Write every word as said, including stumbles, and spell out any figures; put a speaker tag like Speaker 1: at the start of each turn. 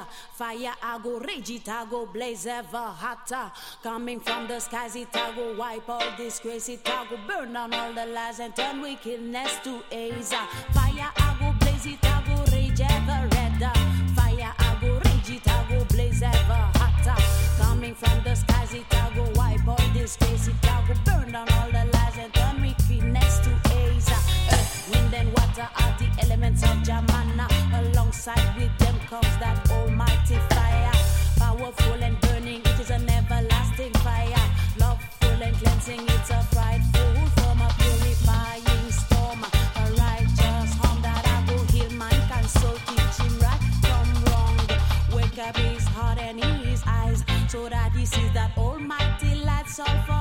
Speaker 1: Fire, I go rage it, I go blaze ever hotter. Coming from the skies, it I go wipe all disgrace, it I go burn down all the lies and turn wickedness to aza. Fire, I go blaze it, I go rage ever redder. Fire, I go rage it, I go blaze ever hotter. Coming from the skies, it I go wipe all disgrace, it I go burn down all the lies and turn wickedness to aza. Earth, wind and water are the elements of Jamana. Alongside with them comes that almighty fire. Powerful and burning, it is an everlasting fire. Loveful and cleansing, it's a frightful form, a purifying storm. A righteous harm that I go heal mankind, so teach him right from wrong. Wake up his heart and his eyes, so that he sees that almighty light, all for